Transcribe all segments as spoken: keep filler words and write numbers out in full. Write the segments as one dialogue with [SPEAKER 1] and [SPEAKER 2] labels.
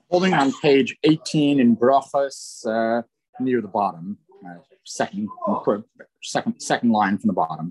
[SPEAKER 1] Holding on page eighteen in Brachos, uh, near the bottom, uh, second, second, second line from the bottom.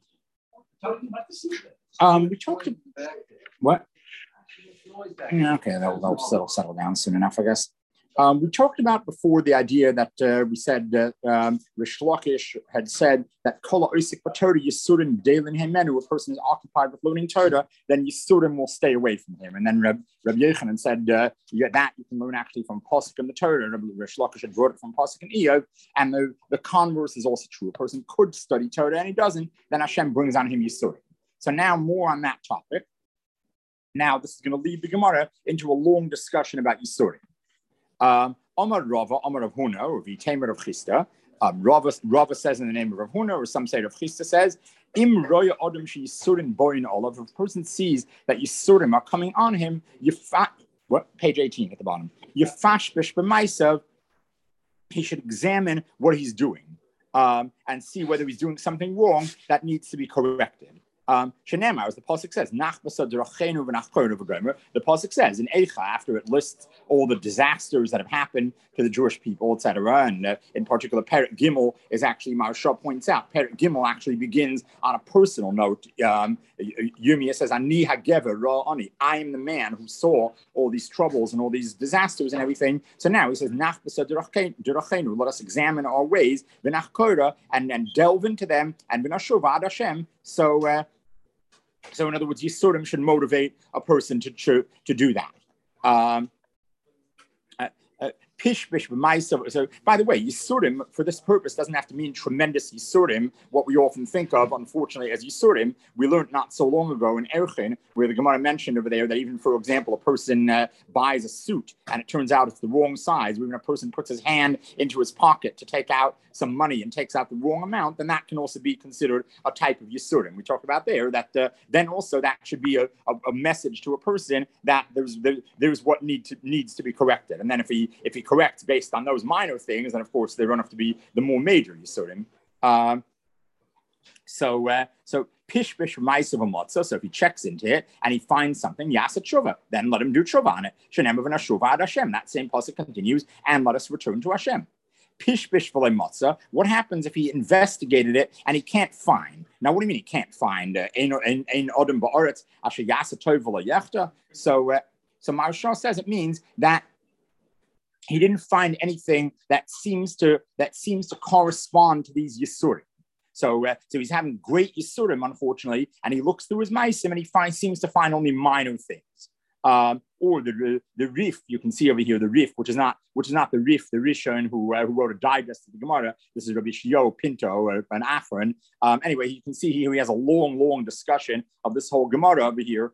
[SPEAKER 1] Um, we talked about what? Yeah, okay, that'll, that'll, that'll settle down soon enough, I guess. Um, we talked about before the idea that uh, we said that um, Rish Lakish had said that Kola Oisik Torah Yisurim Dalin Hemenu, a person is occupied with learning Torah, then Yisurim will stay away from him. And then Reb, Reb Yechanan said uh, you get that you can learn actually from Pasuk and the Torah. Reb Rish Lakish had brought it from Pasuk and Eov, and the, the converse is also true. A person could study Torah and he doesn't, then Hashem brings on him Yisurim. So now more on that topic. Now this is going to lead the Gemara into a long discussion about Yisurim. Um, Amar Rava, Amar Rav Huna, or Vitamer of Chista. Um, Rava, Rava says in the name of Rav Huna, or some say Rav Chista says, Im roya adam she yisurim boin olav. If a person sees that yisurim are coming on him, yifa, what page eighteen at the bottom. Yifash bish b'maisav. He should examine what he's doing um, and see whether he's doing something wrong that needs to be corrected. Um, Shenema, as the pasuk says, the pasuk says in Eicha, after it lists all the disasters that have happened to the Jewish people, et cetera, and uh, in particular, Perek Gimel is actually, Maharsha points out, Perek Gimel actually begins on a personal note. Um, Yirmiyah says, Ani hagever ra'ani, I am the man who saw all these troubles and all these disasters and everything. So now he says, Nach derachenu, let us examine our ways, v'nach and and delve into them, and v'nashuv ad Hashem. So, uh, so in other words, Yisurim should motivate a person to to, to do that. Um, uh, uh, Pish bish b'maisav. So, by the way, Yisurim for this purpose doesn't have to mean tremendous Yisurim. What we often think of, unfortunately, as Yisurim, we learned not so long ago in Erchin, where the Gemara mentioned over there that even, for example, a person uh, buys a suit and it turns out it's the wrong size. Even a person puts his hand into his pocket to take out some money and takes out the wrong amount, then that can also be considered a type of Yisurim. We talked about there that uh, then also that should be a, a, a message to a person that there's there, there's what need to, needs to be corrected. And then if he if he corrects based on those minor things, then of course they don't have to be the more major Yisurim. Um, so uh, so pish bish ma'asav hamotza. So if he checks into it and he finds something, yasa tshuva, then let him do tshuva on it. Shenem of an ashuva ad Hashem. That same pasuk continues, and let us return to Hashem. Pish bish v'lei matzah. What happens if he investigated it and he can't find? Now, what do you mean he can't find? Ein odem ba'aretz asher yasa tov v'lo yechta. So, uh, so Maharsha says it means that he didn't find anything that seems to that seems to correspond to these yisurim. So, uh, so he's having great yisurim, unfortunately, and he looks through his maisim and he finds seems to find only minor things. Um, or the the Rif, you can see over here the Rif, which is not which is not the Rif, the Rishon who uh, who wrote a digest of the Gemara. This is Rabbi Shio Pinto, uh, an Afron. Um, anyway, you can see here he has a long, long discussion of this whole Gemara over here.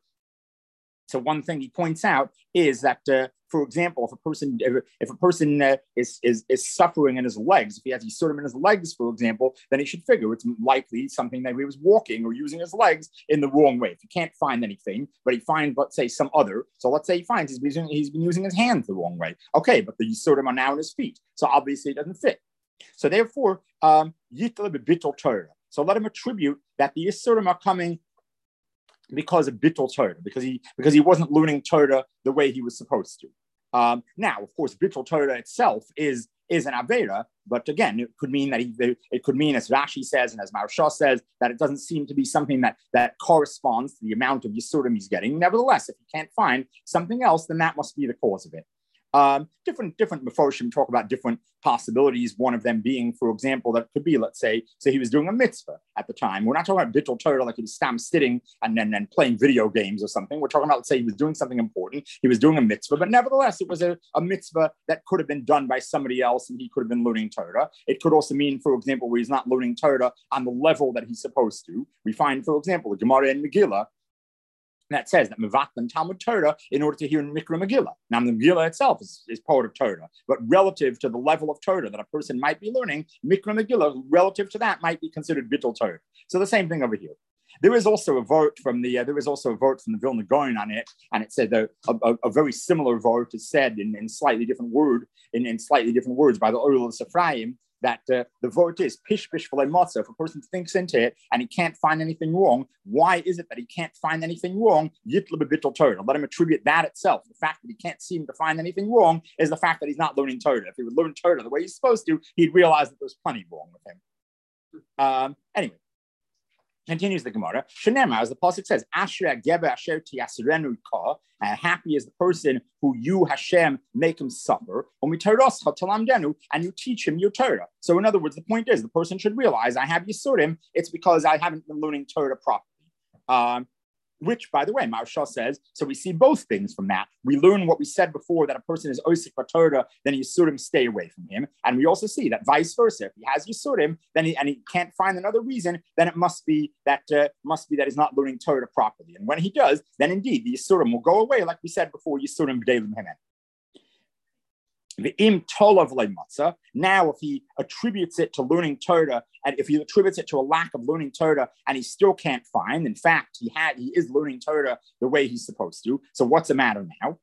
[SPEAKER 1] So one thing he points out is that, uh, for example, if a person if, if a person uh, is, is is suffering in his legs, if he has Yisurim in his legs, for example, then he should figure it's likely something that he was walking or using his legs in the wrong way. If he can't find anything, but he finds, let's say, some other. So let's say he finds he's been using, he's been using his hands the wrong way. Okay, but the Yisurim are now in his feet, so obviously it doesn't fit. So therefore, um, Yitla b'bittul Torah. So let him attribute that the Yisurim are coming because of bittul Torah, because he because he wasn't learning Torah the way he was supposed to. Um, now, of course, bittul Torah itself is is an avera, but again, it could mean that he it could mean, as Rashi says and as Maharsha says, that it doesn't seem to be something that that corresponds to the amount of yisurim he's getting. Nevertheless, if he can't find something else, then that must be the cause of it. Um, different different Meforshim talk about different possibilities. One of them being, for example, that could be, let's say, say he was doing a mitzvah at the time. We're not talking about bittul Torah like he was stam sitting and then and playing video games or something. We're talking about, let's say, he was doing something important. He was doing a mitzvah, but nevertheless, it was a, a mitzvah that could have been done by somebody else, and he could have been learning Torah. It could also mean, for example, where he's not learning Torah on the level that he's supposed to. We find, for example, the Gemara in Megillah that says that Mevatlan Talmud Torah in order to hear Mikra Megillah. Now, the Megillah itself is, is part of Torah, but relative to the level of Torah that a person might be learning, Mikra Megillah, relative to that, might be considered Bittul Torah. So the same thing over here. There is also a vote from the uh, there is also a vote from the Vilna Gaon on it, and it said that a, a, a very similar vote is said in, in slightly different word in, in slightly different words by the Orel of Ephraim. that uh, the vote is pish pish v'lo matzah. If a person thinks into it and he can't find anything wrong, why is it that he can't find anything wrong? Yitla b'bittul Torah. Let him attribute that itself. The fact that he can't seem to find anything wrong is the fact that he's not learning Torah. If he would learn Torah the way he's supposed to, he'd realize that there's plenty wrong with him. Um, anyway. Continues the Gemara. Shenema, as the pasuk says, "Asher gebe asher tiyasrenu ka." Happy is the person who you Hashem make him suffer. And you teach him your Torah. So, in other words, the point is the person should realize, I have Yisurim. It's because I haven't been learning Torah properly. Um, Which, by the way, Maharsha says, so we see both things from that. We learn what we said before, that a person is Osik Torah, then Yisurim stay away from him. And we also see that vice versa. If he has Yisurim, then he, and he can't find another reason, then it must be that uh, must be that he's not learning Torah properly. And when he does, then indeed the Yisurim will go away, like we said before, Yisurim b'delim hemen. Now, if he attributes it to learning Torah, and if he attributes it to a lack of learning Torah, and he still can't find, in fact, he had he is learning Torah the way he's supposed to. So what's the matter now?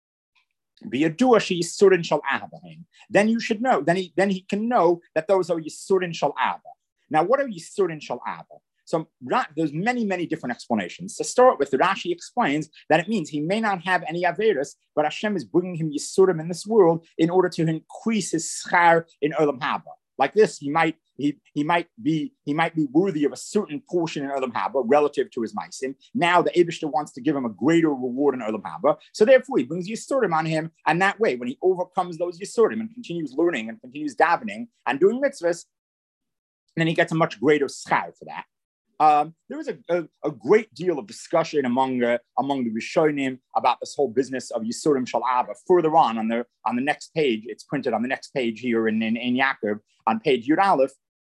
[SPEAKER 1] Then you should know. Then he then he can know that those are Yisurin Shal Abba. Now, what are Yisurin Shal Abba? So there's many, many different explanations. To start with, Rashi explains that it means he may not have any Averis, but Hashem is bringing him Yisurim in this world in order to increase his schar in Olam Haba. Like this, he might he he might be he might be worthy of a certain portion in Olam Haba relative to his Maisim. Now the Eibishter wants to give him a greater reward in Olam Haba, so therefore he brings Yisurim on him, and that way, when he overcomes those Yisurim and continues learning and continues davening and doing mitzvahs, then he gets a much greater schar for that. Um, there was a, a, a great deal of discussion among uh, among the Rishonim about this whole business of Yisurim Shal Abba. Further on, on the on the next page, it's printed on the next page here in in, in Yaakov, on page Yud Aleph.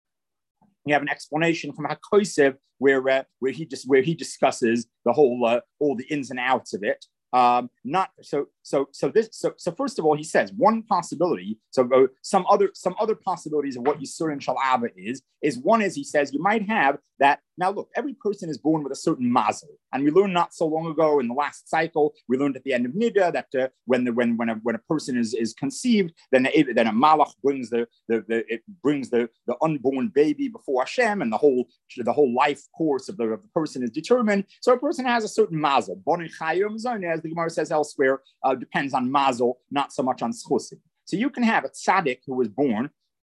[SPEAKER 1] You have an explanation from HaKosev where uh, where he just where he discusses the whole uh, all the ins and outs of it. Um, not so so so this so so first of all, he says one possibility. So uh, some other some other possibilities of what Yisurim Shal Abba is is one is he says you might have that. Now look, every person is born with a certain mazel, and we learned not so long ago in the last cycle. We learned at the end of Nida that uh, when the when when a, when a person is, is conceived, then the, then a malach brings the the, the it brings the, the unborn baby before Hashem, and the whole the whole life course of the, of the person is determined. So a person has a certain mazel. Bonei chayim zone, as the Gemara says elsewhere, uh, depends on mazel, not so much on schusim. So you can have a tzaddik who was born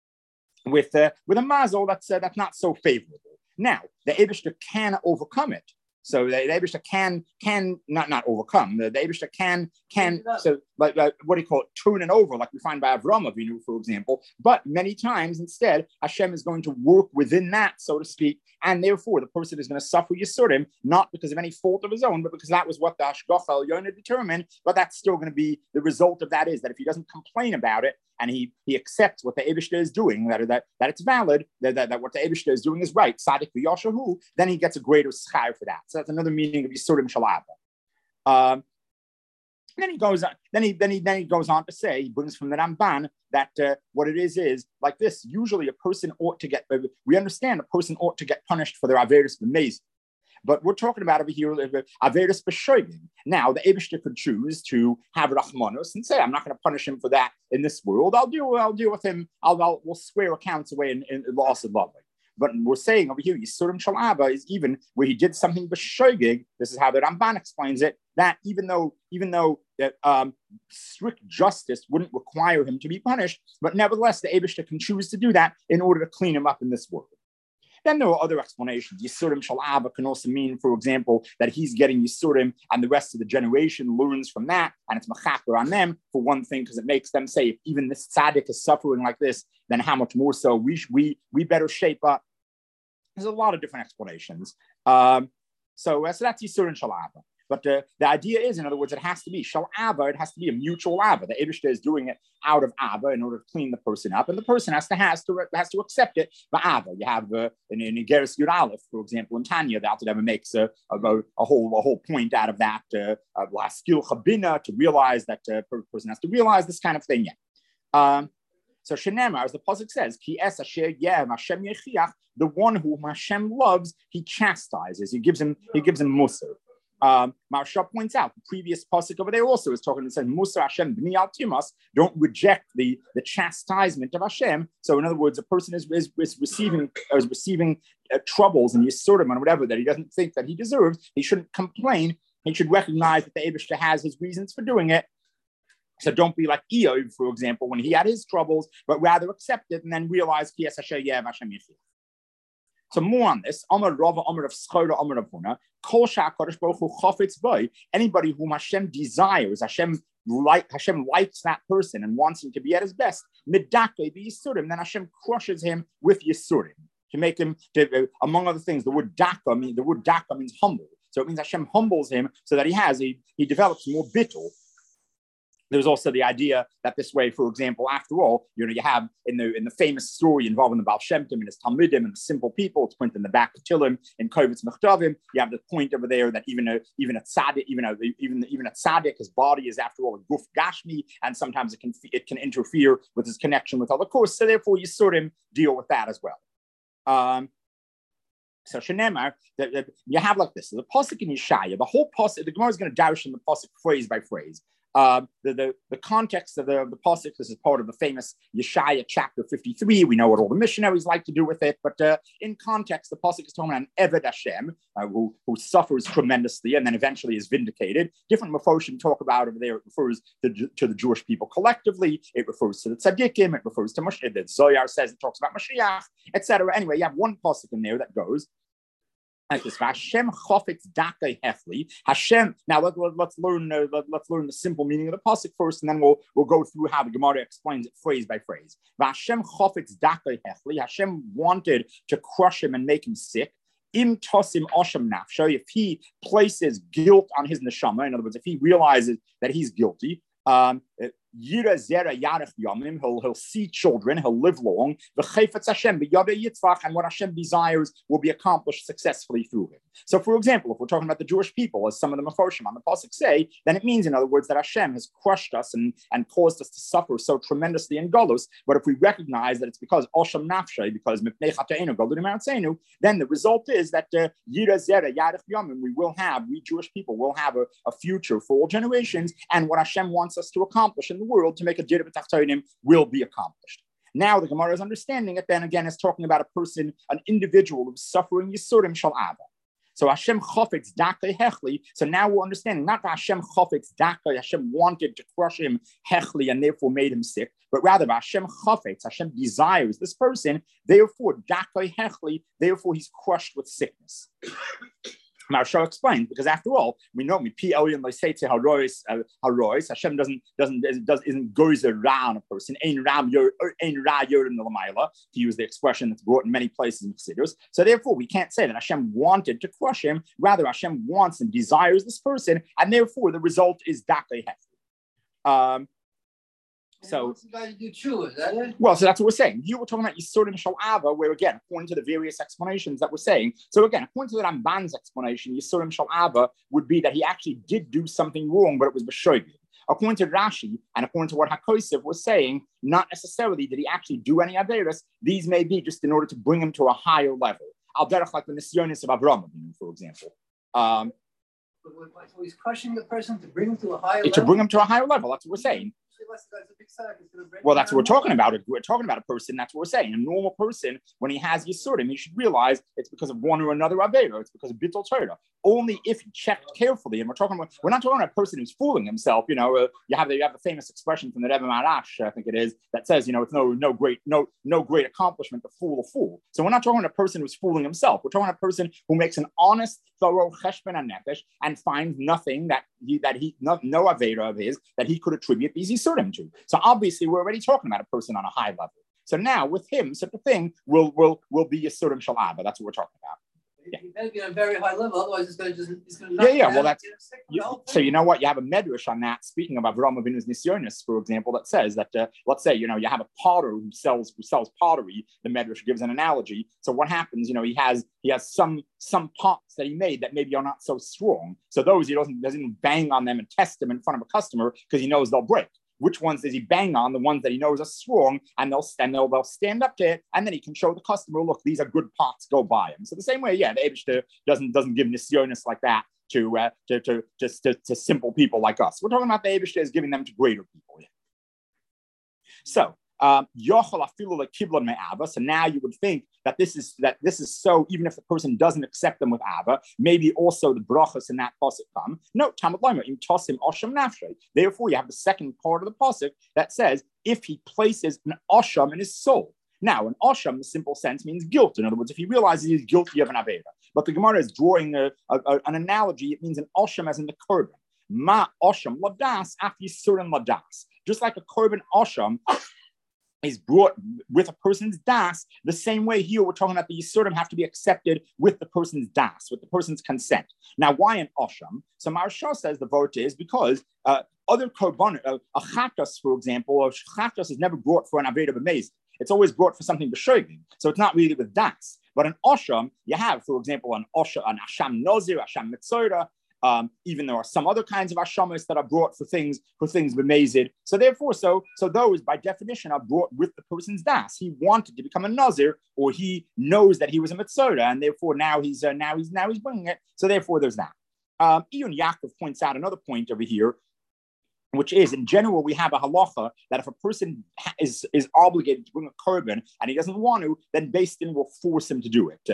[SPEAKER 1] with uh, with a mazel that's uh, that's not so favorable. Now, the Eibishter can overcome it. So the, the Eibishter can, can not, not overcome. The, the Eibishter can, can so like, like, what do you call it, turn it over, like we find by Avraham Avinu, for example. But many times, instead, Hashem is going to work within that, so to speak, and therefore the person is going to suffer Yisurim, not because of any fault of his own, but because that was what the Hashgacha Elyon determined. But that's still going to be, the result of that is that if he doesn't complain about it, and he he accepts what the Eibishter is doing, that, that, that it's valid, that, that, that what the Eibishter is doing is right, Sadik v'Yashahu, then he gets a greater schar for that. So that's another meaning of Yisurim Shal Abba. Um, then he goes on. Then he then he then he goes on to say, he brings from the Ramban that uh, what it is is like this. Usually, a person ought to get. Uh, we understand a person ought to get punished for their averis b'mezid. But we're talking about over here, Averis b'shoigim. Now, the Eibishter could choose to have Rachmanos and say, I'm not going to punish him for that in this world. I'll deal, I'll deal with him. I'll, I'll we'll square accounts away in, in, in loss of lovely. But we're saying over here, Yisurim Shal Abba is even where he did something b'shoigig. This is how the Ramban explains it. That even though, even though that um, strict justice wouldn't require him to be punished, but nevertheless, the Eibishter can choose to do that in order to clean him up in this world. Then there are other explanations. Yisurim Shal Abba can also mean, for example, that he's getting Yisurim and the rest of the generation learns from that, and it's machaper on them, for one thing, because it makes them say, if even this tzaddik is suffering like this, then how much more so we we we better shape up. There's a lot of different explanations. Um, so, uh, so that's Yisurim Shal Abba. But uh, the idea is, in other words, it has to be Shal Abba, it has to be a mutual Abba. The Eibishter is doing it out of Abba in order to clean the person up, and the person has to has to, has to accept it by Abba. You have uh, in, in Igeris Yud Aleph, for example, in Tanya, the Alter Rebbe makes a, a, a, whole, a whole point out of that, uh, of Laskil Chabina, to realize that uh, the person has to realize this kind of thing. Yeah. Um, So Shenemar, as the pasuk says, Ki es asher yem Hashem yechiach, the one whom Hashem loves, he chastises. He gives him, he gives him musar. Um, Maharsha points out the previous pasuk over there also is talking and says, Musa Hashem b'ni al timas, don't reject the, the chastisement of Hashem. So in other words, a person is, is, is receiving is receiving uh, troubles and Yisurim and whatever that he doesn't think that he deserves. He shouldn't complain. He should recognize that the Eibishter has his reasons for doing it. So don't be like Eov, for example, when he had his troubles, but rather accept it and then realize, Kiyas Hashem Yev Hashem Yechil. So more on this, Amar Rava, Amar of Schora, Amar of Huna, Kol Sha'akadosh Baruch Hu Chafetz Boi, anybody whom Hashem desires, Hashem like Hashem likes that person and wants him to be at his best, Midake be Yisurim, then Hashem crushes him with Yisurim to make him, to, uh, among other things, the word Daka mean the word Daka means humble. So it means Hashem humbles him so that he has he, he develops more bittul. There's also the idea that this way, for example, after all, you know, you have in the in the famous story involving the Baal Shem Tov and his Talmidim and the simple people, it's printed in the back of Tillim in Kovitz Mechtavim. You have the point over there that even a even a tzaddik, even a even even a tzaddik, his body is after all a guf gashmi, and sometimes it can it can interfere with his connection with other courses. So therefore, you sort of deal with that as well. Um, So Shenemar, you have like this. So the pasuk in Yeshaya, the whole pasuk, the Gemara is going to dash in the pasuk phrase by phrase. Uh, the, the, the context of the, the pasuk, this is part of the famous Yeshaya chapter fifty-three. We know what all the missionaries like to do with it, but uh, in context, the pasuk is talking about an Eved Hashem uh, who, who suffers tremendously and then eventually is vindicated. Different Mefoshim talk about over there. It refers to, to the Jewish people collectively. It refers to the Tzaddikim. It refers to Mashiach. The Zohar says it talks about Mashiach, et cetera. Anyway, you have one pasuk in there that goes like this. Hashem chofetz dakei hefli. Hashem. Now let, let, let's learn. Uh, let, let's learn the simple meaning of the pasuk first, and then we'll we'll go through how the Gemara explains it phrase by phrase. Hashem chofetz dakei hefli. Hashem wanted to crush him and make him sick. Im tosim osham nafsho. If he places guilt on his neshama, in other words, if he realizes that he's guilty, um, Yira Zera Yarech Yomim, he'll, he'll see children, he'll live long. Hashem, and what Hashem desires will be accomplished successfully through him. So, for example, if we're talking about the Jewish people, as some of the Mefoshim on the pasuk say, then it means, in other words, that Hashem has crushed us and, and caused us to suffer so tremendously in Golus. But if we recognize that it's because Osham Nafshay, because Mipnei Chateinu, Golus Maratzenu, then the result is that Yira Zera Yarech Yomim, we will have, we Jewish people will have a, a future for all generations, and what Hashem wants us to accomplish in the world to make a Dira B'Tachtonim will be accomplished. Now the Gemara is understanding it, then again is talking about a person, an individual who's suffering Yisurim Shal Ava. So Hashem chofetz dakei hechli. So now we're understanding not that Hashem chofetz dakei, Hashem wanted to crush him hechli and therefore made him sick, but rather Hashem chofetz, Hashem desires this person, therefore dakei hechli, therefore he's crushed with sickness. Maharsha explains, because after all, we know me P L and they say to Harois, Harois, Hashem doesn't doesn't does isn't goes around a person. Ein ram yor ein ra yor in the lamaila, to use the expression that's brought in many places in Chassidus. So therefore, we can't say that Hashem wanted to crush him. Rather, Hashem wants and desires this person, and therefore the result is dakei hefli. Um, So, well, so that's what we're saying. Here we're talking about Yisurim Shal Ava, where again, according to the various explanations that we're saying, so again, according to the Ramban's explanation, Yisurim Shal Ava would be that he actually did do something wrong, but it was b'shoigig. According to Rashi, and according to what HaKosev was saying, not necessarily did he actually do any Averis. These may be just in order to bring him to a higher level. Al derech like the Nisyonis of Avraham, for example. Um,
[SPEAKER 2] so he's crushing the person to bring him to a higher
[SPEAKER 1] to
[SPEAKER 2] level?
[SPEAKER 1] To bring him to a higher level, that's what we're saying. Well, that's what we're talking about. We're talking about a person. That's what we're saying. A normal person, when he has Yisurim, he should realize it's because of one or another Avera. It's because of Bittul Torah. Only if he checked carefully, and we're talking about, we're not talking about a person who's fooling himself. You know, uh, you have the you have the famous expression from the Rebbe Marash, I think it is, that says, you know, it's no no great no no great accomplishment to fool a fool. So we're not talking about a person who's fooling himself. We're talking about a person who makes an honest, thorough cheshbon and nefesh and finds nothing that he that he no, no Avera of his that he could attribute these Yisurim to. So obviously, we're already talking about a person on a high level. So now, with him, such a thing will will will be Yisurim Shal Ava. That's what we're talking about.
[SPEAKER 2] Yeah. You better be on a very high level, otherwise it's going to just it's going to
[SPEAKER 1] yeah yeah. Well, that's you, so you know what you have a medrash on that. Speaking of Avraham Avinu's Nisyonis, for example, that says that uh, let's say you know you have a potter who sells who sells pottery. The medrash gives an analogy. So what happens? You know he has he has some some pots that he made that maybe are not so strong. So those he doesn't doesn't bang on them and test them in front of a customer because he knows they'll break. Which ones does he bang on? The ones that he knows are strong, and they'll and they'll, they'll stand up to it, and then he can show the customer, look, these are good pots, go buy them. So the same way, yeah, the Eibishter doesn't doesn't give nisyonis like that to, uh, to, to, to, to, to simple people like us. We're talking about the Eibishter is giving them to greater people. Yeah. So, um, so now you would think that this is that this is so even if the person doesn't accept them with Ava, maybe also the brachas in that pasuk come. No, Talmud Loma, you toss him osham nafshay. Therefore, you have the second part of the pasuk that says if he places an osham in his soul. Now, an osham, in the simple sense, means guilt. In other words, if he realizes he's guilty of an avera. But the Gemara is drawing a, a, a, an analogy. It means an osham as in the korban. Ma osham ladas af yisurim ladas. Just like a korban osham is brought with a person's das, the same way here we're talking about the Yisurim have to be accepted with the person's das, with the person's consent. Now, why an Osham? So Maharsha says the vote is because uh, other korban, uh, a chatas, for example, a chatas is never brought for an aveda b'meiz. It's always brought for something b'shoigim. So it's not really with das. But an Osham, you have, for example, an Osha, an Asham Nozir, Asham Mitzora. Um, even there are some other kinds of ashamas that are brought for things for things b'mezid. So therefore, so so those by definition are brought with the person's das. He wanted to become a nazir, or he knows that he was a mitzvah, and therefore now he's uh, now he's now he's bringing it. So therefore, there's that. Um, Iyun Yaakov points out another point over here, which is in general we have a halacha that if a person is is obligated to bring a korban and he doesn't want to, then Beis Din will force him to do it.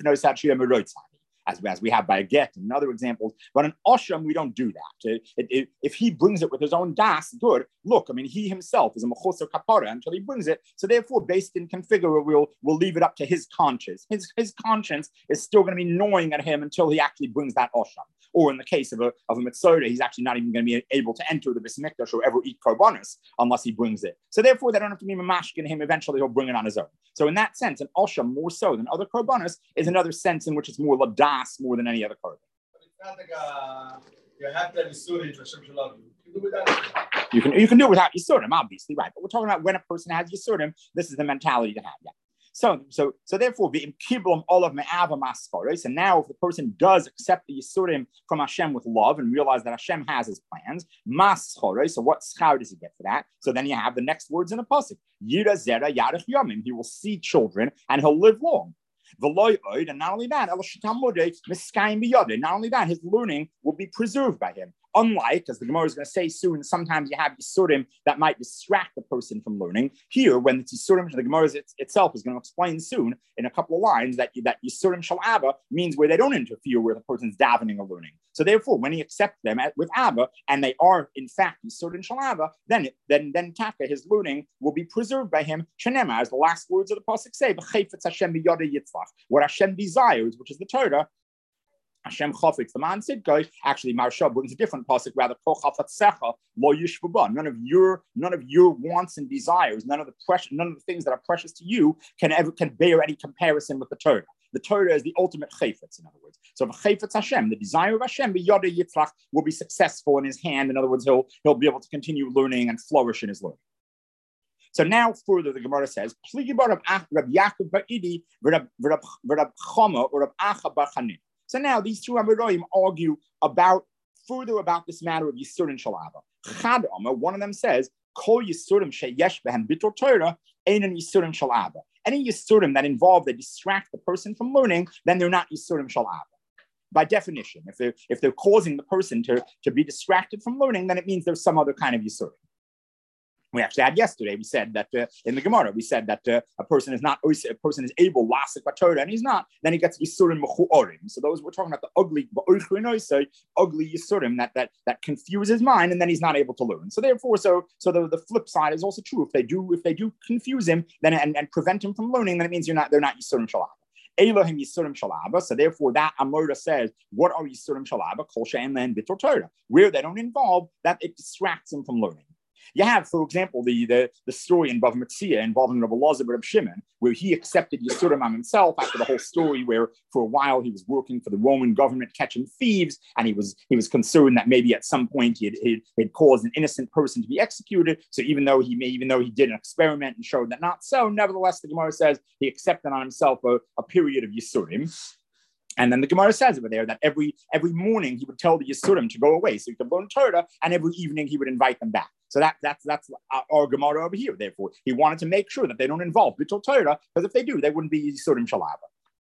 [SPEAKER 1] Uh, As, as we have by a get and other examples. But an Osham, we don't do that. It, it, it, if he brings it with his own das, good. Look, I mean, he himself is a mechoser kapara until he brings it. So therefore, Beis Din can figure we'll, we'll leave it up to his conscience. His, his conscience is still going to be gnawing at him until he actually brings that Osham. Or in the case of a, of a Mitzvah, he's actually not even going to be able to enter the Beis Mikdash or ever eat korbanos unless he brings it. So therefore, they don't have to be mamashkin him. Eventually, he'll bring it on his own. So in that sense, an Osham, more so than other korbanos, is another sense in which it's more ladas more than any other korban.
[SPEAKER 3] It's not like uh, you have to have Yisurim to Hashem Shalom. You can do it without
[SPEAKER 1] You can, you can do it without Yisurim, obviously, right? But we're talking about when a person has Yisurim, this is the mentality to have, yeah. So, so, so therefore, the kiblum all of me'ava maskaros. And now, if the person does accept the Yisurim from Hashem with love and realize that Hashem has his plans, maskaros. So, what schar does he get for that? So then you have the next words in the pasuk: Yira zera yarech yamim. He will see children and he'll live long. And not only that, not only that, his learning will be preserved by him. Unlike, as the Gemara is going to say soon, sometimes you have Yisurim that might distract the person from learning. Here, when it's Yisurim, the Gemara itself is going to explain soon in a couple of lines that, that Yisurim Shal Abba means where they don't interfere with a person's davening or learning. So therefore, when he accepts them at, with Abba, and they are in fact Yisurim Shal Abba, then it, then then Taka, his learning will be preserved by him. Shenema, as the last words of the pasuk say, what Hashem desires, which is the Torah. Hashem chafetz the man sidkai. Actually, Maharsha brings a different pasuk. Rather, kol chafatzecha lo yishvuba. None of your none of your wants and desires, none of the precious, none of the things that are precious to you can ever can bear any comparison with the Torah. The Torah is the ultimate chayfetz, in other words. So chayfetz Hashem, the desire of Hashem, b'yada yitzlach, will be successful in his hand. In other words, he'll he'll be able to continue learning and flourish in his learning. So now further, the Gemara says, so now these two Amoraim argue about further about this matter of Yisurim Shalaba. Chad Amar, one of them says, Kol Yisurim sheyesh behem bitul Torah einen Yisurim Shalaba. Any Yisurim that involve that distract the person from learning, then they're not Yisurim Shalaba. By definition, if they're if they're causing the person to, to be distracted from learning, then it means there's some other kind of Yisurim. We actually had yesterday. We said that uh, in the Gemara, we said that uh, a person is not a person is able lasik Torah and he's not. Then he gets yisurim mechuorim. So those we're talking about the ugly ugly yisurim that that that confuse his mind and then he's not able to learn. So therefore, so so the, the flip side is also true. If they do if they do confuse him then and, and prevent him from learning, then it means you're not they're not yisurim shalaba. Elohim Yisurim Shalaba. So therefore, that Amora says, what are Yisurim Shalaba? Kol she'en lehem bitul Torah, where they don't involve that it distracts him from learning. You have, for example, the, the, the story in Bav Metzia involving Rabbi Elazar Reb Shimon, where he accepted Yisurim on himself after the whole story where for a while he was working for the Roman government catching thieves, and he was he was concerned that maybe at some point he had, he had caused an innocent person to be executed. So even though he may, even though he did an experiment and showed that not so, nevertheless, the Gemara says he accepted on himself a, a period of Yisurim. And then the Gemara says over there that every every morning he would tell the Yisurim to go away so he could learn Torah, and every evening he would invite them back. So that, that's that's our Gemara over here. Therefore, he wanted to make sure that they don't involve Bitul Torah, because if they do, they wouldn't be Yisurim Shalaba.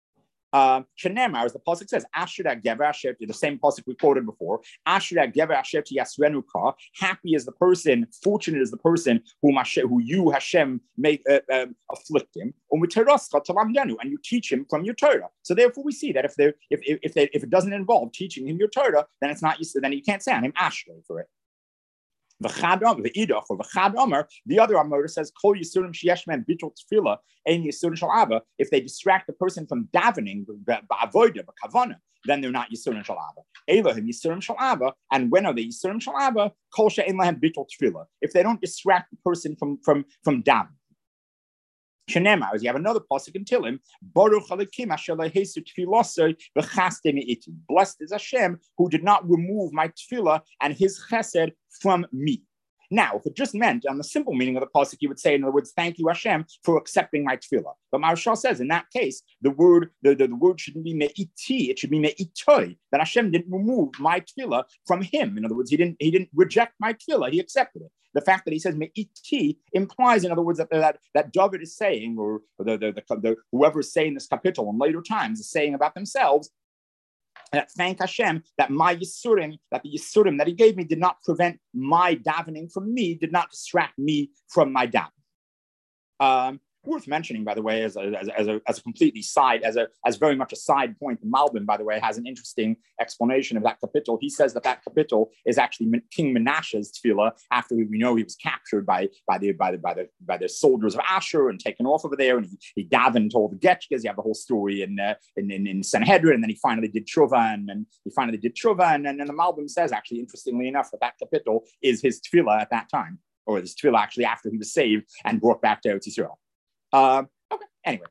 [SPEAKER 1] Uh, Shenemar, as the pasuk says, Asher Gever Asher, the same pasuk we quoted before. Asher Gever Asher Yasrenuka. Happy is the person, fortunate is the person whom Hashem, who you Hashem make uh, um, afflict him. And you teach him from your Torah. So therefore, we see that if there, if if if, they, if it doesn't involve teaching him your Torah, then it's not. Then you can't say on him Asher for it. The Chad the Idach or the Chad Omer, the other Amor says, Kol Yisurim Sheyeshman Bittul Tefillah, Ein Yisurim Shal Abba. If they distract the person from davening, ba'avoda, ba'kavana, then they're not Yisurim Shal Abba. Elohim Yisurim Shal Abba, and when are they Yisurim Shal Abba? Kol She'ein Lahem Bittul Tefillah. If they don't distract the person from from from davening. Shenema, as you have another pasuk in Tilim, Baruch Halakim Asher Lehesu Tefilosei v'chaste me'iti. Blessed is Hashem who did not remove my tefillah and His chesed from me. Now, if it just meant on the simple meaning of the pasuk, you would say, in other words, thank you Hashem for accepting my tefillah. But Maharshal says, in that case, the word the, the, the word shouldn't be me'iti, it should be me'itoi. That Hashem didn't remove my tefillah from Him. In other words, He didn't He didn't reject my tefillah; He accepted it. The fact that he says me'iti implies, in other words, that that, that David is saying, or the, the, the, the whoever is saying this capital in later times is saying about themselves, that thank Hashem that my Yisurim, that the Yisurim that He gave me did not prevent my davening from me, did not distract me from my davening. Um, Worth mentioning, by the way, as a, as, as, a, as a completely side, as a as very much a side point. Malbim, by the way, has an interesting explanation of that capital. He says that that capital is actually King Menashe's tefillah after we know he was captured by by the by the by the by the soldiers of Ashur and taken off over there, and he, he davened to all the Getchkas. You have the whole story in uh, in, in in Sanhedrin, and then he finally did tshuva, and, and he finally did tshuva, and, and and the Malbim says, actually, interestingly enough, that that capital is his tefillah at that time, or his tefillah actually after he was saved and brought back to Eretz Yisrael. Um, okay. Anyway,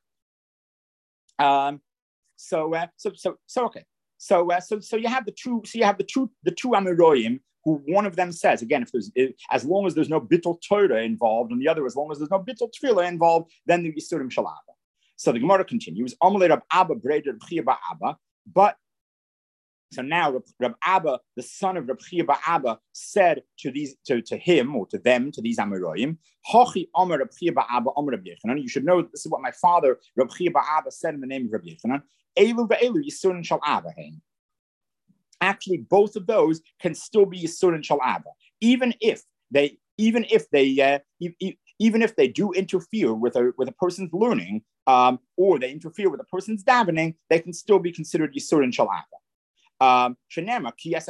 [SPEAKER 1] um, so uh, so so so okay. So uh, so so you have the two. So you have the two the two Amoraim, who one of them says again, if there's if, as long as there's no bittul Torah involved, and the other as long as there's no bittul tefillah involved, then the Yisurim Shel Abba. So the Gemara continues. Amalei Rab Abba Breder Reb Chiya bar Abba, but. So now Rab, Rab Abba, the son of Reb Chiya bar Abba, said to these to, to him or to them, to these Amoraim, Hochi Omer Reb Chiya bar Abba Omer Reb Yechanan. You should know that this is what my father Reb Chiya bar Abba said in the name of Reb Yechanan. Elu ve'elu Yisurin Shal Abba hein. Actually, both of those can still be Yisurin Shal Abba, even if they even if they uh, e- even if they do interfere with a with a person's learning, um, or they interfere with a person's davening, they can still be considered Yisurin Shal Abba. Um, because you have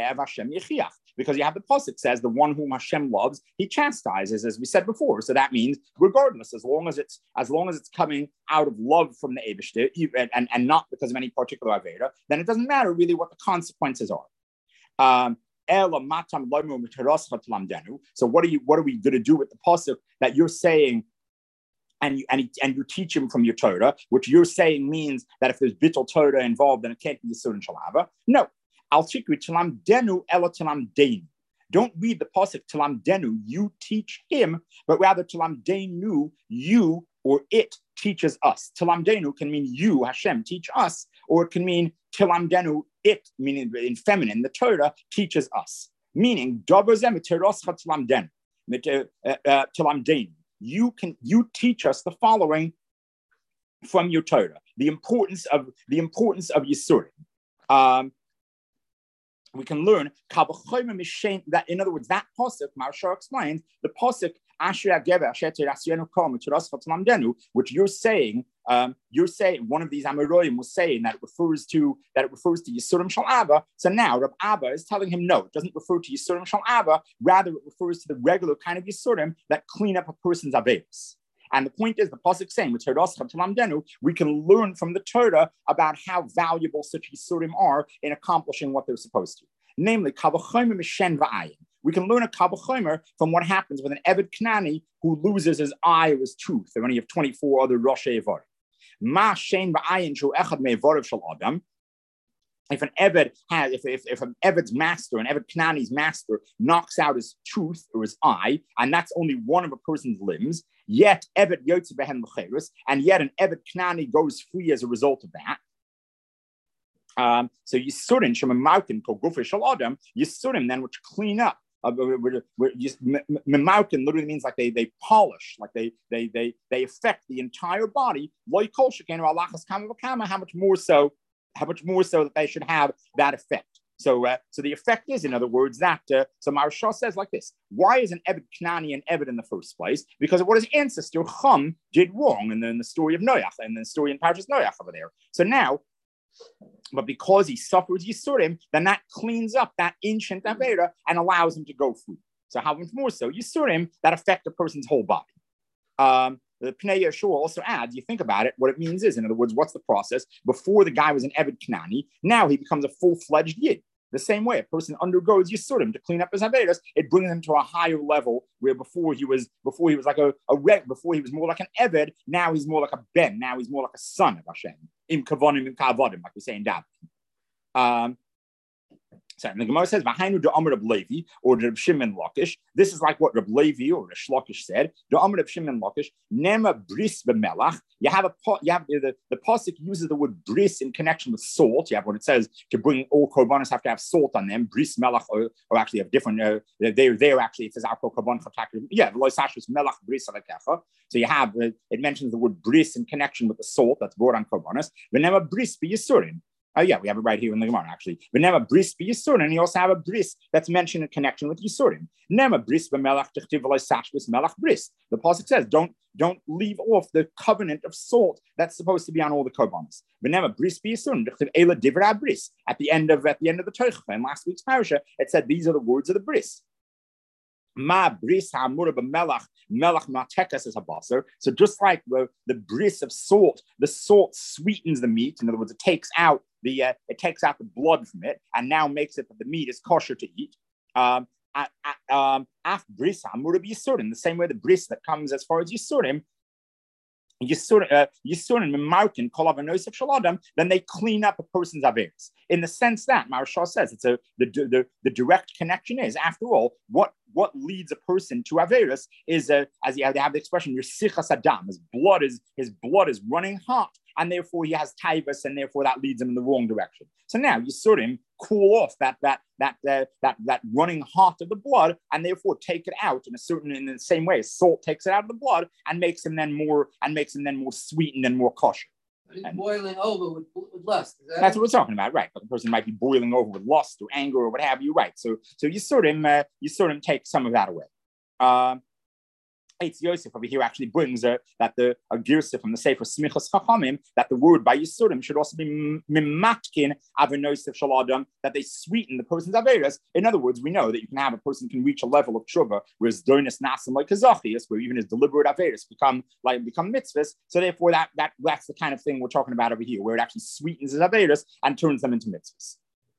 [SPEAKER 1] the pasuk says the one whom Hashem loves, He chastises, as we said before. So that means, regardless, as long as it's as long as it's coming out of love from the Eibishter, and, and, and not because of any particular avera, then it doesn't matter really what the consequences are. Um, so what are you? What are we going to do with the pasuk that you're saying? And you, and, he, and you teach him from your Torah, which you're saying means that if there's bittul Torah involved, then it can't be Yisurin Shel Abba. No. Al tikri tilam denu ela tilam dein. Don't read the pasuk tilam denu, you teach him, but rather tilam deinu, you or it teaches us. Tilam denu can mean you, Hashem, teach us, or it can mean tilam denu, it, meaning in feminine, the Torah teaches us. Meaning, davar zeh mitorascha tilam denu, tilam deinu. You can you teach us the following from your Torah: the importance of the importance of Yisurim. Um, we can learn that, in other words, that pasuk Maharshal explains the pasuk which you're saying. Um, you're saying one of these Amoraim was saying that it refers to that it refers to Yisurim Shel Abba. So now Rab Abba is telling him no, it doesn't refer to Yisurim Shel Abba. Rather, it refers to the regular kind of Yisurim that clean up a person's averos. And the point is, the pasuk saying, we can learn from the Torah about how valuable such Yisurim are in accomplishing what they're supposed to. Namely, Kavachomer Mishen Va'ayin. We can learn a Kavachomer from what happens with an Eved Knani who loses his eye or his tooth, or any of twenty-four other Roshei Evarim. Ma Shein Va'ayin Shu Echad Me'evarav Shel Adam. If an Eved has, if, if, if an Eved's master, an Eved Knani's master, knocks out his tooth or his eye, and that's only one of a person's limbs, yet Eved Yotze Behen L'Cheres, and yet an Eved Knani goes free as a result of that. Um, so Yisurim Shema Maukin Kol Gufei Shel Adam, Yisurim then which clean up Uh, we're, we're just, memaukin literally means like they they polish, like they they they they affect the entire body. How much more so? How much more so that they should have that effect? So, uh, so the effect is, in other words, that uh, so Maharsha says like this: why is an Eved Knani an Eved in the first place? Because of what his ancestor Chum did wrong, and then the story of Noach, and the story in Parshas Noach over there. So now, but because he suffers Yisurim, then that cleans up that ancient Avera and allows him to go free. So how much more so? Yisurim that affect a person's whole body. Um, The Pnei Yeshua also adds, you think about it, what it means is, in other words, what's the process? Before the guy was an Eved Knani, now he becomes a full-fledged Yid. The same way, a person undergoes Yisurim to clean up his Avedas, it brings him to a higher level where before he was before he was like a, a reg, before he was more like an Eved, now he's more like a Ben, now he's more like a son of Hashem. Im kavonim, im kavodim, like we say in David. Um, So and the Gemara says, "V'hainu de Amar Reb Levi or Reb Shimon Lakish." This is like what Reb Levi or Reb Lakish said. De Amar Reb Shimon Lakish, Nema bris b'melach. You have a you have the the pasuk uses the word bris in connection with salt. You have what it says to bring all korbanos have to have salt on them. Bris melach or, or actually have different. Uh, they're there actually. It says al korban chatak. Yeah, loisashus melach bris alakecha. So you have uh, it mentions the word bris in connection with the salt that's brought on korbanos. V'nema bris b'yisurin. Oh, yeah, we have it right here in the Gemara, actually. But Nema bris b'yisurin, and you also have a bris that's mentioned in connection with yisurin. Nema bris b'melach t'chtiv v'lo sashvis melach bris. The pasuk says, don't don't leave off the covenant of salt that's supposed to be on all the korbanos. But Nema bris b'yisurin t'chtiv eila divra bris. At the end of at the end of the Torah, in last week's parasha, it said these are the words of the bris. Ma bris ha'amura b'melach melach matekas is a basar. So just like the, the bris of salt, the salt sweetens the meat. In other words, it takes out the uh, it takes out the blood from it and now makes it that the meat is kosher to eat. Um, um, af bris ha'amura b'yisurim, the same way the bris that comes as far as yisurim. Yisurim Markin Kolav of Shaladam, then they clean up a person's averis. In the sense that Maharsha says it's a the, the, the direct connection is, after all, what what leads a person to averis is a, as you have, they have the expression, your sichas adam, his blood is his blood is running hot, and therefore he has taivas, and therefore that leads him in the wrong direction. So now Yisurim cool off that that that uh, that that running hot of the blood, and therefore take it out in a certain in the same way. Salt takes it out of the blood and makes him then more and makes him then more sweetened and more kosher.
[SPEAKER 2] And boiling over with, with lust. That
[SPEAKER 1] that's what we're talking about, right? But the person might be boiling over with lust or anger or what have you, right? So so Yisurim uh, Yisurim take some of that away. Um, Eitz Yosef over here actually brings uh, that the a girsa from the Sefer Smichas Chachamim that the word by Yisurim should also be mimatkin avenosef shaladam, that they sweeten the person's averas. In other words, we know that you can have a person can reach a level of tshuva where his doinus nasim like kazachias, where even his deliberate averas become like become mitzvahs. So therefore, that that that's the kind of thing we're talking about over here, where it actually sweetens his averas and turns them into mitzvahs.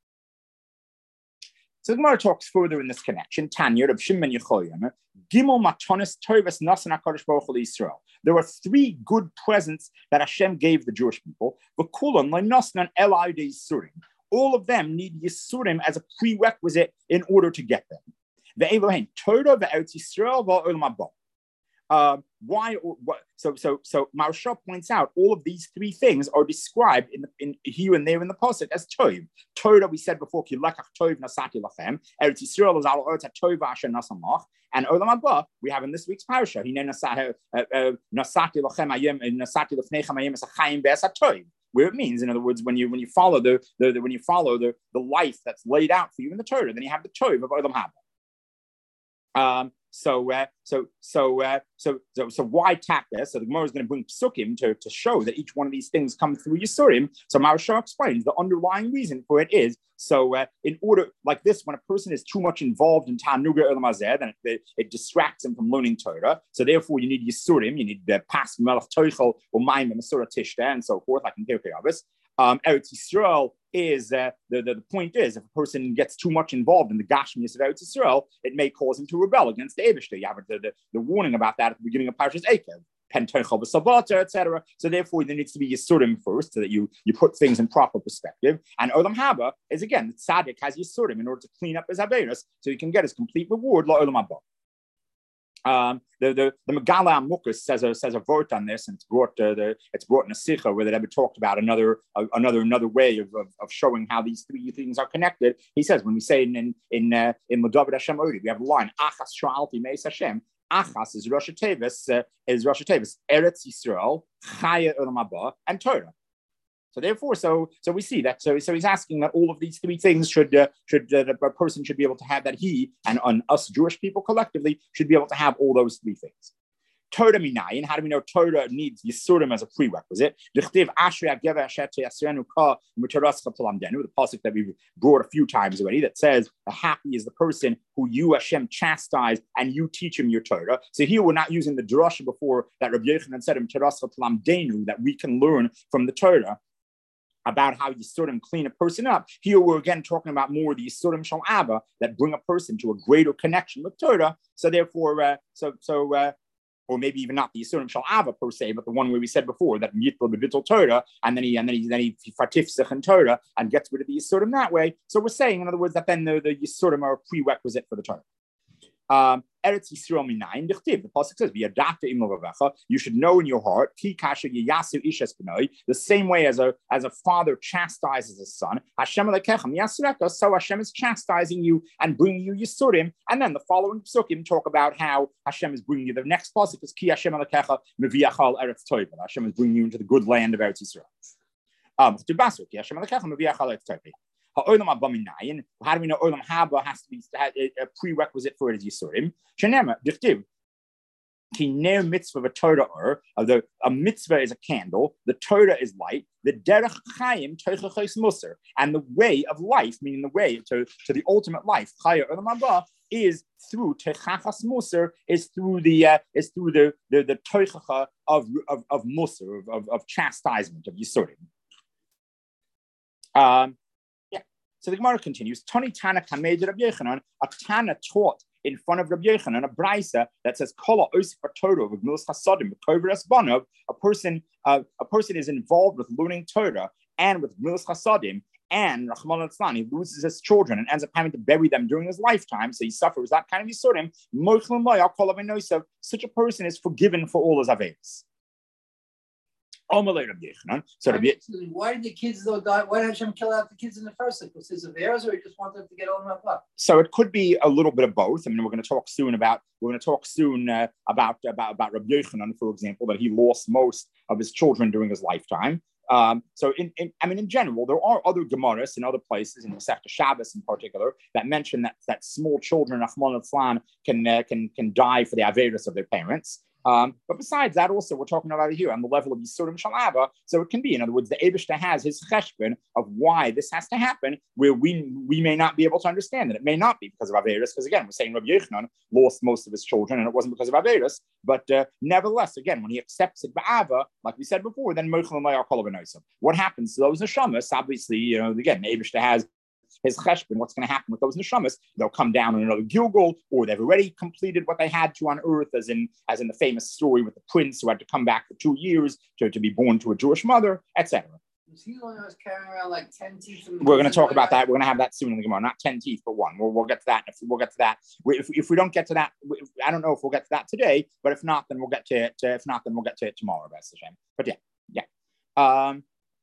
[SPEAKER 1] So the Gemara talks further in this connection. Tanya of Shimon Yechoyim, Gimel Matonis Tovas Nasan HaKadosh Baruch Hu Yisrael. There are three good presents that Hashem gave the Jewish people. V'kulam le'nosnan elai de'yisurim. All of them need Yisurim as a prerequisite in order to get them. Ve'elohein Torah ve'eretz Yisrael v'olam haba. Um, why? What, so, so, so Maharsha points out all of these three things are described in, the, in here and there in the pasuk as tov. Torah, we said before, ki lekach tov nasati lachem. Eretz Yisrael is al eretz tov asher nasamach. And olam haba we have in this week's parasha. Hine nasati lachem ayem nasati lefnechem ayem esachayim be'esat tov. Where it means, in other words, when you when you follow the, the, the when you follow the, the life that's laid out for you in the Torah, then you have the tov of olam haba. Um. So, uh, so, so, uh, so, so, so, why tack this? So the Gemara is going to bring psukim to, to show that each one of these things come through Yisurim. So Maharsha explains the underlying reason for it is so. Uh, in order like this, when a person is too much involved in Tanuga Olam Hazeh, then it, it distracts him from learning Torah. So therefore, you need Yisurim. You need the Pas Melech Toichel or Maim Masura Tishta and so forth, like in Pirkei Avos. Um, Eretz Yisrael is uh, the, the the point is if a person gets too much involved in the Gashmius of Eretz Yisrael, it may cause him to rebel against the Eibishter. You have the, the, the warning about that at the beginning of Parshas Eikev, Pentochel v'Savata, et cetera. So therefore, there needs to be Yisurim first, so that you you put things in proper perspective. And Olam Haba is again the Tzaddik has Yisurim in order to clean up his Averis, so he can get his complete reward. La Olam Haba. Um, the the the Megala Amukus says a says a vort on this, and it's brought uh, the it's brought in a sikha where the Rebbe talked about another uh, another another way of, of, of showing how these three things are connected. He says when we say in in in uh, in L'David Hashem Odi, we have a line Achas Sha'alti Meis Hashem. Achas is Rosh Tevis uh, is Rosh Tevis Eretz Yisrael Chaya Olam Haba and Torah. So therefore, so so we see that. So so he's asking that all of these three things should uh, should uh, a person should be able to have, that he and on us Jewish people collectively should be able to have all those three things. Torah minayin. How do we know Torah needs Yisurim as a prerequisite? The pasuk that we've brought a few times already that says, "Happy is the person who you Hashem chastise and you teach him your Torah." So here we're not using the drasha before that Rabbi Yochanan said in that we can learn from the Torah about how Yisurim clean a person up. Here we're again talking about more the Yisurim Shal Abba that bring a person to a greater connection with Torah. So therefore, uh, so so uh, or maybe even not the Yisurim Shal Abba per se, but the one where we said before that Yitbal B'Bittul Torah, and then he and then he then he Fatifsich in Torah and gets rid of the Yisurim that way. So we're saying, in other words, that then the, the Yisurim are a prerequisite for the Torah. Um, Eretz Yisrael minayin dichtiv. The pasuk says, "V'yadata im levavecha." You should know in your heart, ki kasher yiyasu ishes b'noi. The same way as a as a father chastises his son, Hashem alekechem yasureka. So Hashem is chastising you and bringing you yisurim. And then the following psukim talk about how Hashem is bringing you. The next pasuk is ki Hashem alekecha meviachal eretz toiv. Hashem is bringing you into the good land of Eretz Yisrael. Um, ki Hashem alekecha meviachal eretz toiv. How do we know Olam Haba has to be a prerequisite for it is Yisurim? Shenema, dichtiv. Ki ner mitzvah v'Torah or the a mitzvah is a candle, the Torah is light, the derech chayim toichachos musar, and the way of life, meaning the way to, to the ultimate life, chaya Olam Haba, is through techachas musar, is through the uh, is through the the the toichacha of of of musar of, of of chastisement of Yisurim. Um. So the Gemara continues, Tani Tana Kamed Rabbi Yochanan, a Tana taught in front of Rabbi Yochanan, a Braisa that says, Kola Osif Torah with Milas Chasadim, Koveras Banov, a person, uh, a person is involved with learning Torah and with Milas Chasadim, and Rahman al-Islam, he loses his children and ends up having to bury them during his lifetime, so he suffers that kind of Yisurim. Such a person is forgiven for all his averis. So
[SPEAKER 2] why did the kids though die? Why did Hashem kill out the kids in the first place? Was his affairs, or he just wanted them to get all enough up?
[SPEAKER 1] So it could be a little bit of both. I mean, we're going to talk soon about we're going to talk soon uh, about about about Rabbi Yochanan, for example, that he lost most of his children during his lifetime. Um, so, in, in I mean, in general, there are other Gemaras in other places, in the Masechta Shabbos in particular, that mention that that small children, Rahman al-Islam, can uh, can can die for the averis of their parents. Um, but besides that, also, we're talking about it here on the level of Yisurim Shalava. So it can be, in other words, the Eibishter has his cheshbon of why this has to happen, where we we may not be able to understand it. It may not be because of Averis, because again, we're saying Rabbi Yochanan lost most of his children, and it wasn't because of Averis. But uh, nevertheless, again, when he accepts it ba'ava, like we said before, then what happens to those neshamas? Obviously, you know, again, the Eibishter has his cheshbon, what's going to happen with those neshamas? They'll come down on another Gilgal, or they've already completed what they had to on earth, as in as in the famous story with the prince who had to come back for two years to, to be born to a Jewish mother, et cetera.
[SPEAKER 2] Was he the one that was carrying around like ten teeth?
[SPEAKER 1] We're going to talk about that. We're going to have that soon in the Gemara. Not ten teeth, but one. We'll, we'll get to that. If we'll get to that, if, if we don't get to that, I don't know if we'll get to that today. But if not, then we'll get to it. If not, then we'll get to it tomorrow. Best Hashem. But yeah, yeah. Um,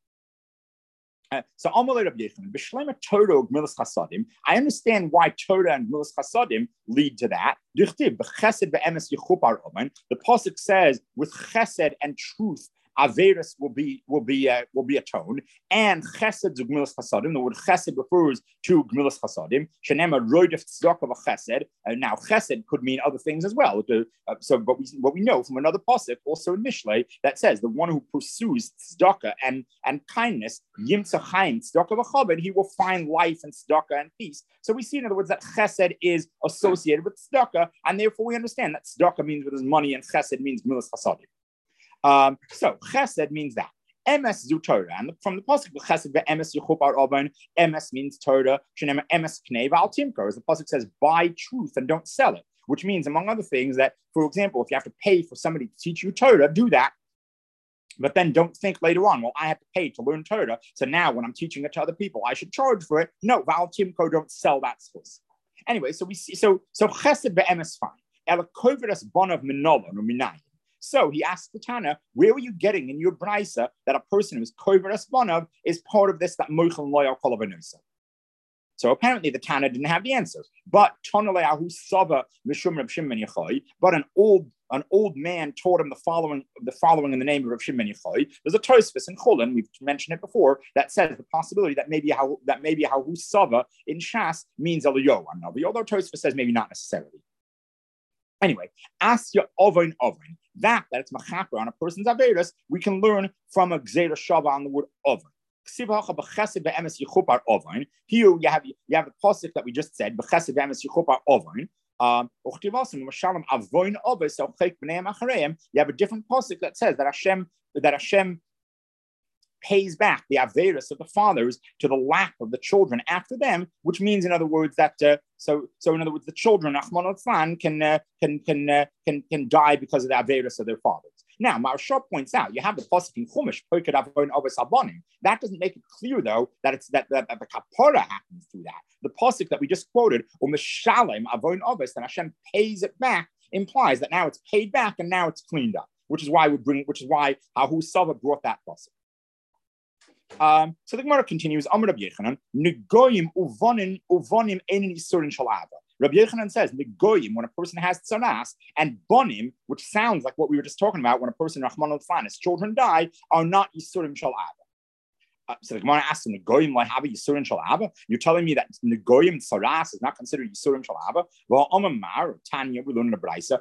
[SPEAKER 1] Uh, so Amalei Rabbi Yochanan, B'Shlema Torah Gmilas Chasadim. I understand why Torah and Gmilas Chasadim lead to that. Dichtib B'Chesed B'Emes Yichupar Omen. The pasuk says, with Chesed and truth, Averis will be will be uh, will be atoned, and Chesed to Gmilas Chasadim. The word Chesed refers to Gmilas Chasadim. Shenema Roidef Tzedakah v'Chesed. And now Chesed could mean other things as well. Uh, so, but we what we know from another pasuk, also in Mishlei, that says the one who pursues tzedakah and and kindness, Yimtza Chaim Tzedakah v'Chabed, he will find life and tzedakah and peace. So we see, in other words, that Chesed is associated with tzedakah, and therefore we understand that tzedakah means with his money, and Chesed means Gmilas Chasadim. Um, so Chesed means that. Emes zu Torah, and from the pasuk Chesed ve'emes yichupar oben, emes means Torah. Shenema emes knei v'al timkar, as the pasuk says, buy truth and don't sell it. Which means, among other things, that, for example, if you have to pay for somebody to teach you Torah, do that. But then don't think later on, well, I have to pay to learn Torah, so now when I'm teaching it to other people, I should charge for it. No, v'al timkar, don't sell that source. Anyway, so we see, so so Chesed ve'emes fine. Ela koveras bonav minola or minayin. So he asked the Tana, where were you getting in your brisa that a person who's koveras bonav is part of this that moichel loyal kolavanosa? So apparently the Tana didn't have the answer. But but an old an old man taught him the following the following in the name of Rav Shimon Yochai. There's a Tosfos in Chulin, we've mentioned it before, that says the possibility that maybe how that maybe how Husava in Shas means Eliyahu Navi, although Tosfos says maybe not necessarily. Anyway, Asya Ovin Ovin. That that it's machaper on a person's averus, we can learn from a Gzeira Shava on the word Ovin. Here you have you have the pasuk that we just said. Um, you have a different pasuk that says that Hashem that Hashem pays back the averus of the fathers to the lap of the children after them, which means, in other words, that uh, so so in other words, the children can uh, can can uh, can can die because of the averus of their fathers. Now, Maharsha points out you have the pasuk in Chumash, that doesn't make it clear though that it's that, that, that the kapara happens through that. The pasuk that we just quoted, Umishalem Avon Ovis, that Hashem pays it back, implies that now it's paid back and now it's cleaned up, which is why we bring, which is why Ahu Sava brought that pasuk. Um, so the Gemara continues, Amar Rabbi Yechanan, Negoyim uvonim uvonim einin isurin shalava. Rabbi Yechanan says, Negoyim, when a person has tzaras, and bonim, which sounds like what we were just talking about, when a person, Rahman al-Fan, his children die, are not isurim shalava. Uh, so the Gemara asks, Negoyim lahava yisurim shalava? You're telling me that Negoyim tzaras is not considered yisurim shalava? Well, Omar Tanya, we learn in the Braisa,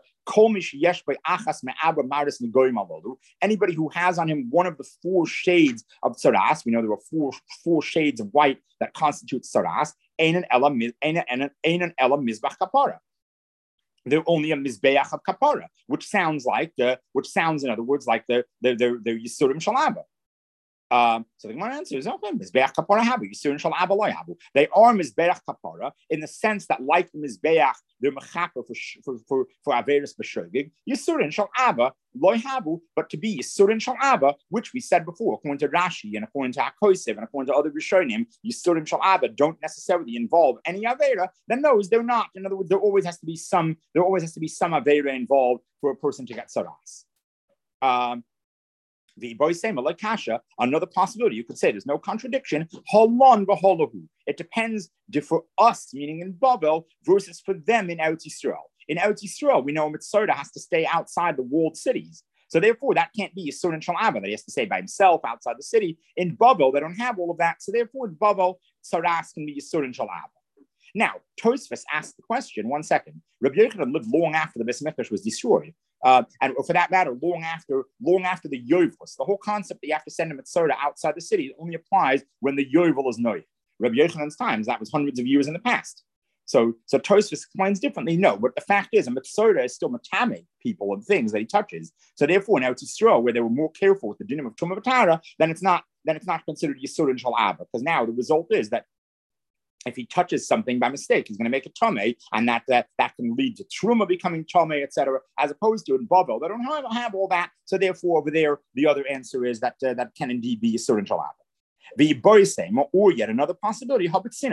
[SPEAKER 1] anybody who has on him one of the four shades of tzaras, we know there were four four shades of white that constitute tzaras, Einan ela mizbach kapara. They're only a mizbeach of kapara, which sounds like the, which sounds in other words like the the the, the yisurim shalava. Um, so the Gemara answer is okay. Mizbeach kapara habu yisurim shalava loy habu. They are mizbeach kapara in the sense that, like the mizbeach, they're mechaper for for for for averis b'shogig. Yisurim shalava loy habu, but to be yisurim shalava, which we said before, according to Rashi and according to Hakosev and according to other Rishonim, yisurim shalava don't necessarily involve any avera. Then those they're not. In other words, there always has to be some. There always has to be some avera involved for a person to get saras. Um, The boy say like kasha, another possibility. You could say there's no contradiction. Holon v'holahu. It depends for us, meaning in Babel, versus for them in Eretz Yisrael. In Eretz Yisrael, we know Mitzorah has to stay outside the walled cities. So therefore, that can't be Yisur and Shalava that he has to stay by himself outside the city. In Babel, they don't have all of that. So therefore, in Babel, Saras can be Yisur and Shalava. Now, Tosfos asked the question, one second. Rabbi Yochanan lived long after the Beis Mikdash was destroyed. Uh, and for that matter, long after long after the Yovelus. The whole concept that you have to send a Mitzorah outside the city only applies when the Yovel is Noy. Rabbi Yochanan's times, that was hundreds of years in the past. So, so Tosfos explains differently. No, but the fact is, a Mitzorah is still matame people and things that he touches. So therefore, now it's Yisrael, where they were more careful with the dinim of Tumah V'Tara, then it's not then it's not considered Yisur and Shalava. Because now the result is that if he touches something by mistake, he's going to make it Tomei, and that, that that can lead to Truma becoming Tomei, et cetera, as opposed to in Babel. They don't have, have all that. So therefore, over there, the other answer is that uh, that can indeed be Yisur and Shalava. The Boisem, or yet another possibility,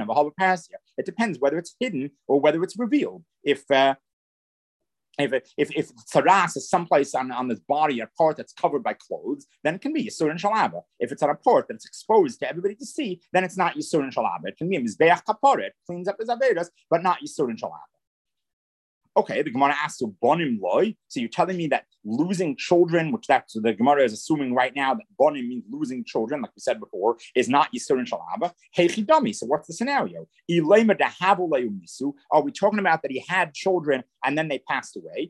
[SPEAKER 1] it depends whether it's hidden or whether it's revealed. If uh, If if if Saras is someplace on, on this body, a part that's covered by clothes, then it can be Yisur and Shalava. If it's on a part that's exposed to everybody to see, then it's not Yisur and Shalava. It can be a Mizbeach Kapara. It cleans up his Avedas, but not Yisur and Shalava. Okay, the Gemara asks, so Bonim Loy. So you're telling me that losing children, which that's the Gemara is assuming right now that Bonim means losing children, like we said before, is not Yisur and Shalava. Hey Chidami. So what's the scenario? Are we talking about that he had children and then they passed away?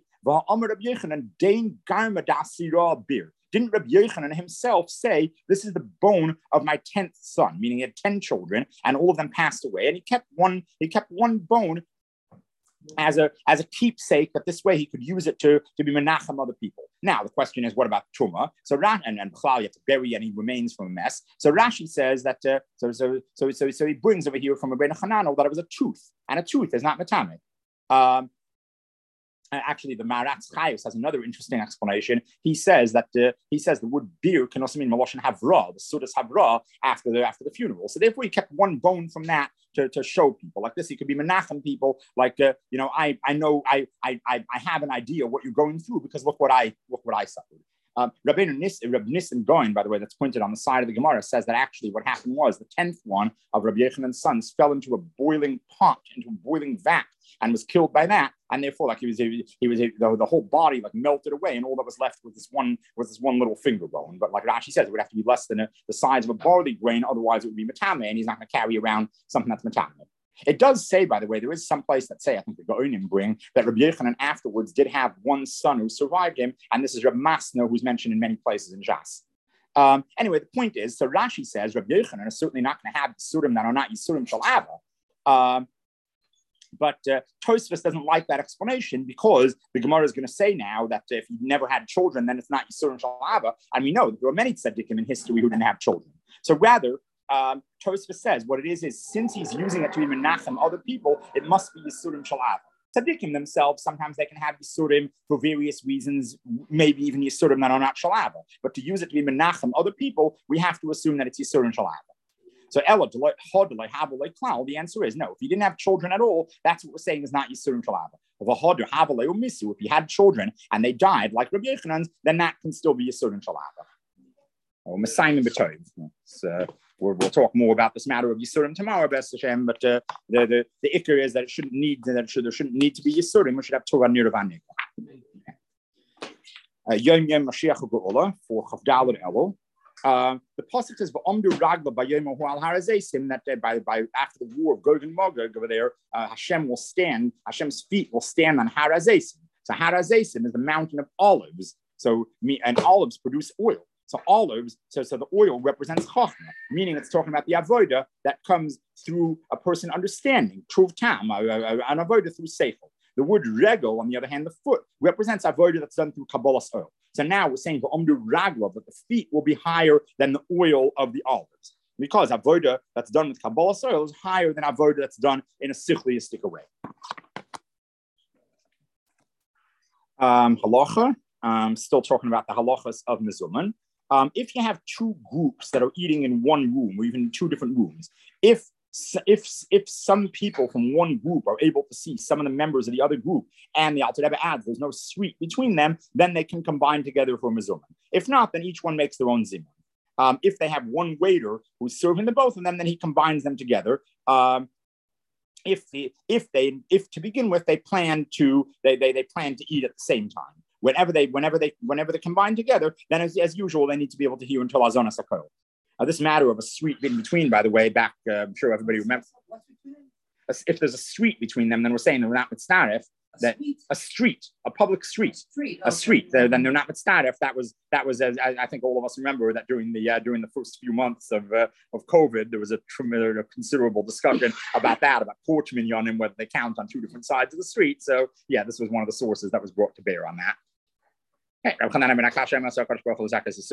[SPEAKER 1] Didn't Rabbi Yochanan himself say, this is the bone of my tenth son, meaning he had ten children and all of them passed away, and he kept one, he kept one bone as a as a keepsake, that this way he could use it to, to be menachem other people. Now the question is, what about Truma? So Rashi and and B'chlal, you have to bury any remains from a mess. So Rashi says that uh, so so so so so he brings over here from Rabbeinu Hananel that it was a tooth, and a tooth is not matame. Um, actually, the Maratz Chayos has another interesting explanation. He says that uh, he says the word beer can also mean Maloshan Havra, the Sudas Havra, after the after the funeral. So therefore, he kept one bone from that to, to show people like this. He could be Menachem people, like uh, you know, I I know I I I have an idea what you're going through because look what I look what I suffered. Um, Rabbeinu Nis, Rabbi Nissen Goin, by the way, that's pointed on the side of the Gemara, says that actually what happened was the tenth one of Rabbi Yechanan's sons fell into a boiling pot, into a boiling vat, and was killed by that. And therefore, like he was, he was, the, the whole body like melted away, and all that was left was this one, was this one little finger bone. But like Rashi says, it would have to be less than a, the size of a barley grain, otherwise it would be matame, and he's not going to carry around something that's matame. It does say, by the way, there is some place that say, I think the Gaonim bring, that Rabbi Yochanan afterwards did have one son who survived him, and this is Rabbi Masno, who's mentioned in many places in Jas. Um, anyway, the point is, so Rashi says Rabbi Yochanan is certainly not going to have Yisurim that are not Yisurim Shalava. Um, but uh, Tosfos doesn't like that explanation because the Gemara is going to say now that uh, if he never had children, then it's not Yisurim Shalava. And we know that there were many tzaddikim in history who didn't have children. So rather, Um, Tosfos says what it is is since he's using it to be menachem other people, it must be Yisurim Shalava. Tzaddikim themselves, sometimes they can have Yisurim for various reasons, maybe even Yisurim that are not Shalava. But to use it to be menachem other people, we have to assume that it's Yisurim Shalava. So Ella, the answer is no. If he didn't have children at all, that's what we're saying is not Yisurim Shalava. If he had children and they died like Rabbi Yechanan's, then that can still be Yisurim Shalava. Or Messiah B'Tov. So we'll, we'll talk more about this matter of Yisurim tomorrow, B'ez Hashem. But uh, the the the ikar is that it shouldn't need that it should, there shouldn't need to be Yisurim. We should have Torah Nirvanik. Yom Yom Mashiach Geula for Chavdal and Elul. The pasuk says v'omdu ragla b'yom hu al harazesim that uh, by by after the war of Gog and Magog over there, uh, Hashem will stand. Hashem's feet will stand on harazesim. So harazesim is the mountain of olives. So me and olives produce oil. So olives, so, so the oil represents chachma, meaning it's talking about the avoda that comes through a person understanding, truv tam, an avoda through seichel. The word regel, on the other hand, the foot, represents avoda that's done through kabbalas oil. So now we're saying v'omdu ragla, that the feet will be higher than the oil of the olives. Because avoda that's done with kabbalas oil is higher than avoda that's done in a sichliistic way. Um, halacha, um, still talking about the halachas of mezuman. Um, if you have two groups that are eating in one room or even in two different rooms, if if if some people from one group are able to see some of the members of the other group and the Alter Rebbe adds there's no sweet between them, then they can combine together for mezuzah. If not, then each one makes their own zimun. Um, if they have one waiter who's serving the both of them, then he combines them together. Um, if the, if they if to begin with they plan to they they they plan to eat at the same time. Whenever they, whenever they, whenever they combine together, then as, as usual, they need to be able to hear until Azona Sakol. Uh, this matter of a street in between, by the way, back, uh, I'm sure everybody remembers. If there's a street between them, then we're saying they're not mitzaref. That a street, a public street, street okay. a street. They're, then they're not mitzaref. That was that was. As I, I think all of us remember that during the uh, during the first few months of uh, of COVID, there was a, a considerable discussion about that, about porch minyanim, whether they count on two different sides of the street. So yeah, this was one of the sources that was brought to bear on that. Hey,